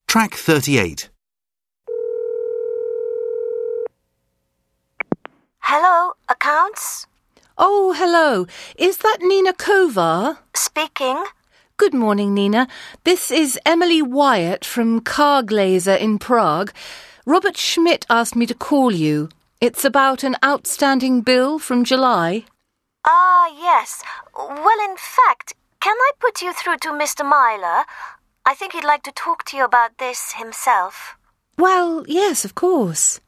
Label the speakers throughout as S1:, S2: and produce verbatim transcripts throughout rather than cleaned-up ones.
S1: Track thirty-eight.
S2: Hello, accounts?
S3: Oh, hello. Is that Nina Kovar?
S2: Speaking.
S3: Good morning, Nina. This is Emily Wyatt from Car Glazer in Prague. Robert Schmidt asked me to call you. It's about an outstanding bill from July.
S2: Ah, yes. Well, in fact, can I put you through to Mister Myler? I think he'd like to talk to you about this himself.
S3: Well, yes, of course.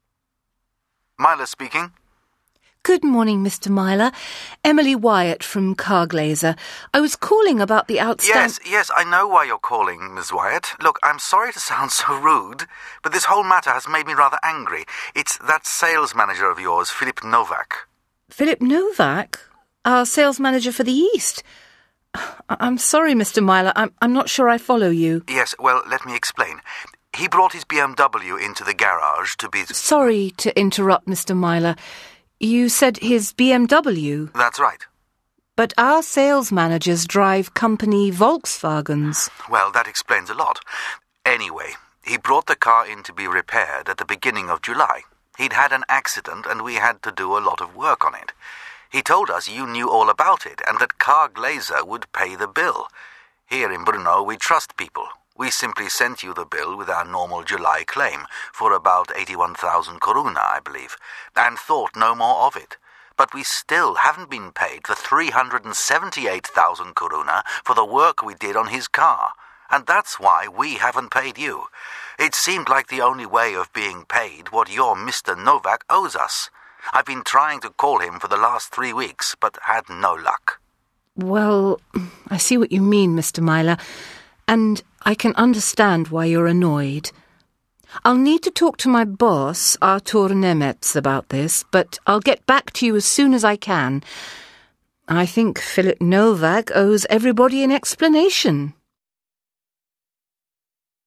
S4: Myler speaking.
S3: Good morning, Mister Myler. Emily Wyatt from Car Glazer. I was calling about the outstanding...
S4: Yes, yes, I know why you're calling, Miss Wyatt. Look, I'm sorry to sound so rude, but this whole matter has made me rather angry. It's that sales manager of yours, Philip Novak.
S3: Philip Novak? Our sales manager for the East? I'm sorry, Mister Myler. I'm, I'm not sure I follow you.
S4: Yes, well, let me explain. He brought his B M W into the garage to be...
S3: Sorry to interrupt, Mister Myler. You said his B M W?
S4: That's right.
S3: But our sales managers drive company Volkswagens.
S4: Well, that explains a lot. Anyway, he brought the car in to be repaired at the beginning of July. He'd had an accident and we had to do a lot of work on it. He told us you knew all about it and that Car Glazer would pay the bill. Here in Brno, we trust people. We simply sent you the bill with our normal July claim for about eighty-one thousand koruna, I believe, and thought no more of it. But we still haven't been paid the three hundred seventy-eight thousand koruna for the work we did on his car, and that's why we haven't paid you. It seemed like the only way of being paid what your Mister Novak owes us. I've been trying to call him for the last three weeks, but had no luck.
S3: Well, I see what you mean, Mister Myler, and I can understand why you're annoyed. I'll need to talk to my boss, Artur Nemets, about this, but I'll get back to you as soon as I can. I think Philip Novak owes everybody an explanation.